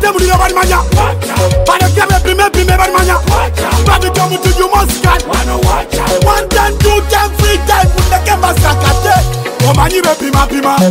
Bate muliro barimanya Bareke bepime barimanya Babito mutu you must cut 1 time 2 time 3 time Mundeke masakate Omanyi bepima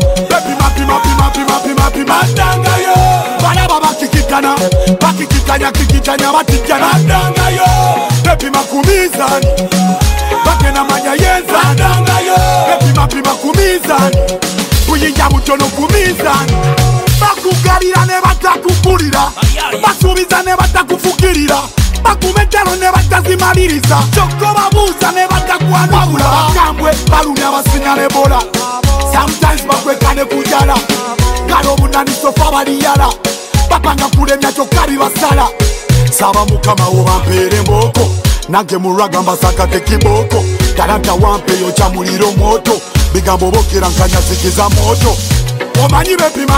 Mandanga yo Bana baba kikitana Bakikitanya batijana Mandanga yo Bepima kumizani Bakena manya yenza Mandanga yo Bepima kumizani Kuyinja mutono kumizani Bakugarira ne batakukulira Basubiza ne batakufukirira Bakumetero ne batazimaliriza Choko babuza ne batakwanagula Bakambwe balumya basinyale bola Sometimes bakwekane kujala Galo munani sofa baliyala Bapanga kulemya chokari basala Saba mukama obampere mboko Nange muraga mbasakate kiboko Talanta wampe yocha muliro moto Bigambo bokera nkanyazikiza moto Omanyi bepima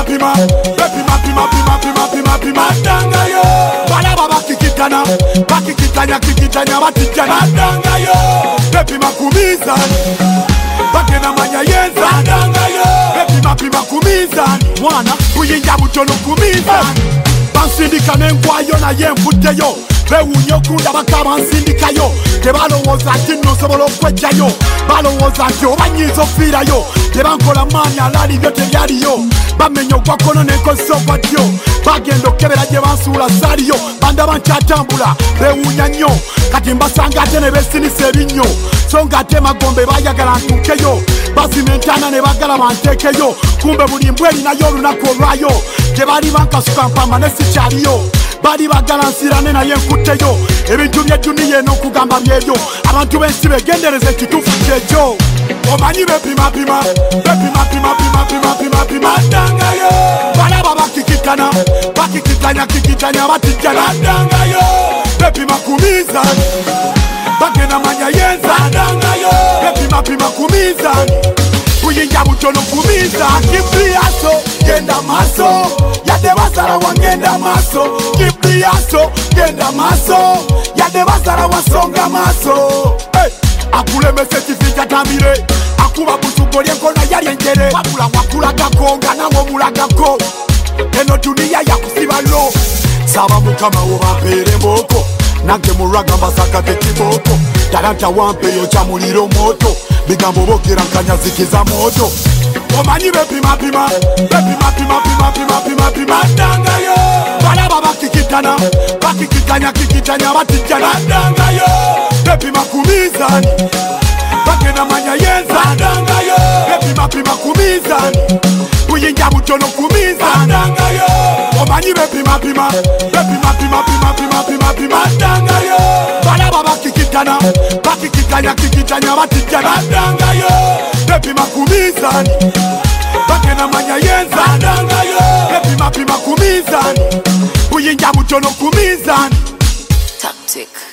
Mandanga yo Balaba bakikitanya batijana Mandanga yo Bepima kumizani Bakena manya yenza Mandanga yo Bepima kumizani Mwana kuyinja mutono kumizani Bansindika nenkwayo na yenfuteyo Bewunyo kunda bakaba nsindikayo Tebalowooza nti nosobola okwejjayo Balowooza nti obanyiza ofiirayo Tebankola maani alaali byo tebyaliyo Bamenya ogwakono n'enkozesa ogwadyo Bagenda okebera gye bansuula saaliyo Bandaba nkyatambula bewuunya nnyo Kati mbasanga ate ne beesinisa ebinnyo So ng'ate magombe baayagala ntuukeyo Bazima entaana ne bagala banteekeyo Kumbe buli mbwa erinayo olunaku olwayo Tebali bankasuka mpamba ne sikyaliyo Bali bagala nsirane naye nkutteyo Ebintu by'edduniya eno okugamba byebyo Abantu b'ensi begendereza ekituufu kyekyo Omanyi bepima Mandanga yo Balaba bakikitanya batijana Mandanga yo Bepima kumizani Bagena manya yenza Mandanga yo Bepima kumizani Kuyinja butono kumizani Kibriaso genda maso Yade basara wangenda maso Kibriaso genda maso Yade basara wasonga maso Akulemese kifika tamire Akuba busugo lyenkona yali enjere Wakula gakonga nawo mulagako Eno dunia ya kusibalo Saba mukama obampere mboko Nange muraga mbasakate kiboko Talanta wampe yocha muliro moto Bigambo bokera nkanyazikiza moto Omanyi bepima Mandanga yo Balaba bakikitanya batijana Mandanga yo Bepima kumizani Bagena manya yenza Mandanga yo Bepima kumizani Kuyinja butono kumizani Mandanga yo Omanyi bepima Mandanga yo Balaba bakikitanya batijana Mandanga yo Bepima kumizani Bagena manya yenza Mandanga yo Bepima kumizani Kuyinja butono kumizani Tactic.